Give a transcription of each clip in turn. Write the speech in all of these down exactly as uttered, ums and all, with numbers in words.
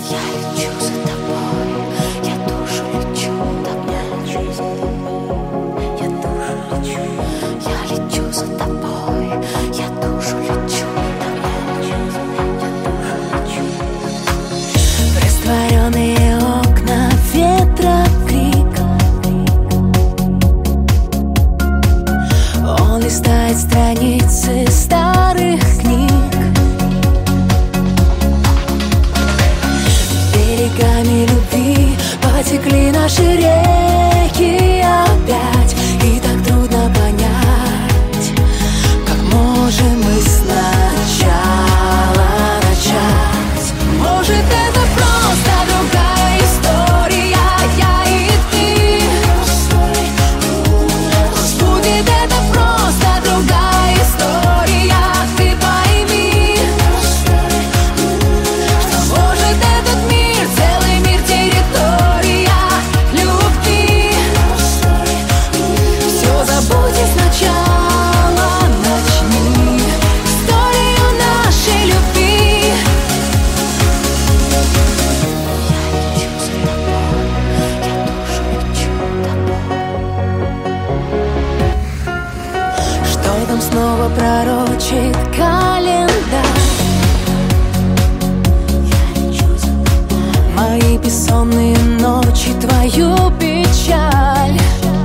Я лечу за тобой, я душу лечу, так лечу. Я душу лечу, я лечу за тобой, я душу лечу, так лечу. Я душу лечу. Растворенные окна, ветра, крик. Он листает страницы старых книг. Берегами любви потекли наши реки опять. И так трудно понять, как можем мы сначала начать. Может, это просто другая история, я и ты. Будет это просто другая история, ты пойми, что может этот мир, целый мир, территория любви. Все забудь и сначала начни историю нашей любви. Я лечу за тобой, я душу лечу тобой. Что там снова пророчит календарь? Я лечу за тобой. Мои бессонные ночи, твою печаль.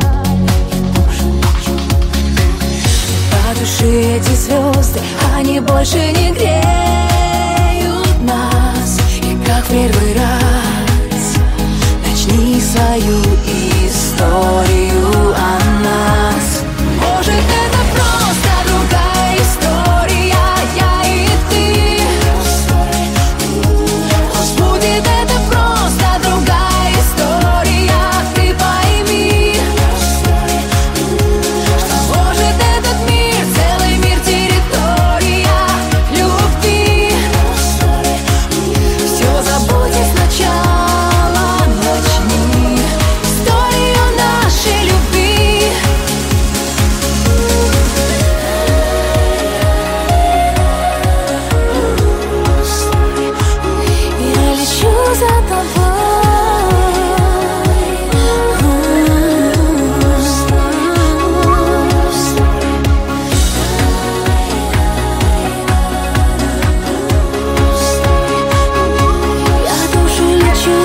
По душе эти звезды, они больше не греют нас. И как в первый раз начни свою историю о нас. Может, это просто другая история, я и ты. Будет это просто другая история, ты пойми, что может этот мир, целый мир, территория любви. Все забудь и сначала начни историю нашей любви. Я лечу за тобой. Я душу лечу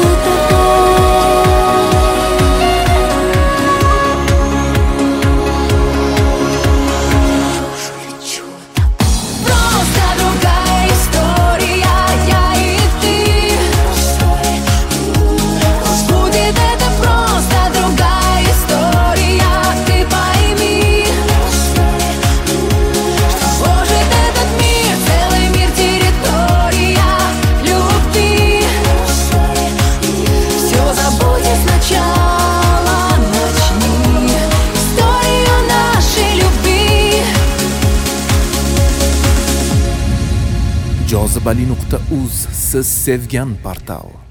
тобой. Просто другая история, я и ты. Будет это просто другая история, ты пойми, что может этот мир, целый мир, территория любви. Все забудь и сначала начни историю нашей любви. jozibali nuqta uz siz sevgan portal.